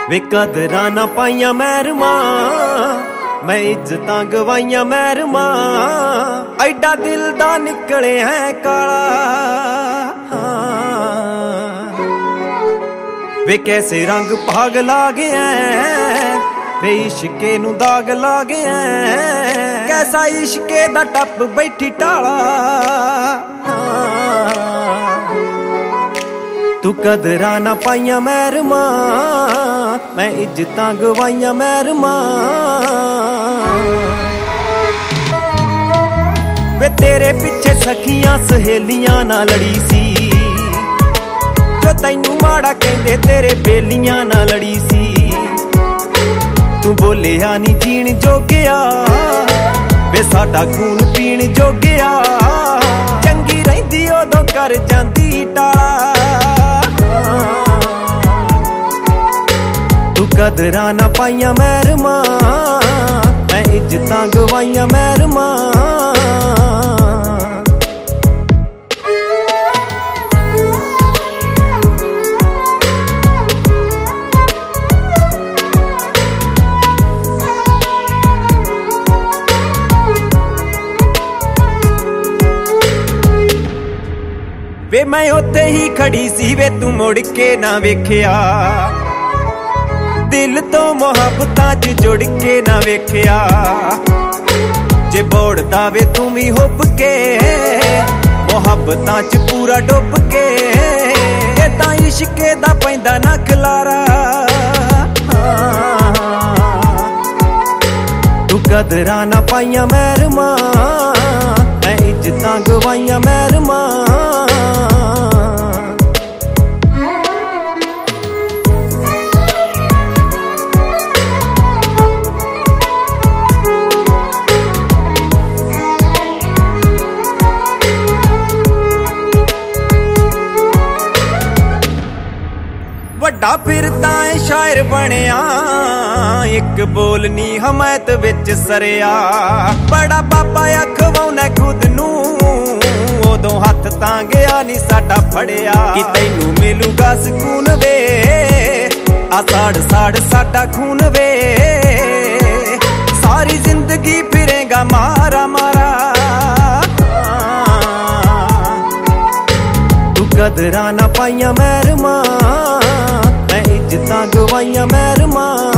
वे कदरां ना पाइयां मैरमा, मैं इज्जतां गवाइयां मैरमा। ऐडा दिल दा निकले है काला, वे कैसे रंग भाग ला गया, वे इश्के नू दाग ला गया। कैसा इश्के दा टप बैठी टाला, तू कदरां ना पाइयां मैरमा, मैं इज्जतां गवाइयां मैरमा। वे तेरे पिछे सखियां सहेलियां ना लड़ी सी, जो तैनू माड़ा कहंदे तेरे बेलियां ना लड़ी सी। तू बोलिया नी जीण जोगिया, वे साडा खून पीण जोगिया। चंगी रहिंदी उदों कर जांदी टाला, तू कदरां ना पाइयां मैरमा, मैं इज्जतां गवाइयां मैरमा। वे मैं उत्थे ही खड़ी सी, वे तू मुड़ के ना वेखिया। दिल तो मुहब्बतां च जुड़ के ना वेखिया। जे बोड़दा वे तू भी हुब के, मुहब्बतां च पूरा डुब के। तां इश्के दा पैंदा ना खलारा, तू कदरां ना पाइयां मैरमा, मैं इज्जतां गवाइयां मैरमा। वड्डा फिरदा है शायर बनिया, एक बोल नी हमायत विच सरिया। बड़ा बाबा अखवाउना खुद नू, उदों हथ तां गया नी साडा फड़िया। कि तैनू मिलूगा सकून वे, आ साड़ साड़ साडा खून वे। सारी जिंदगी फिरेगा मारा मारा, तू कदरां ना पाइयां मैरमा, मैं इज्जतां गवाइयां मैरमा।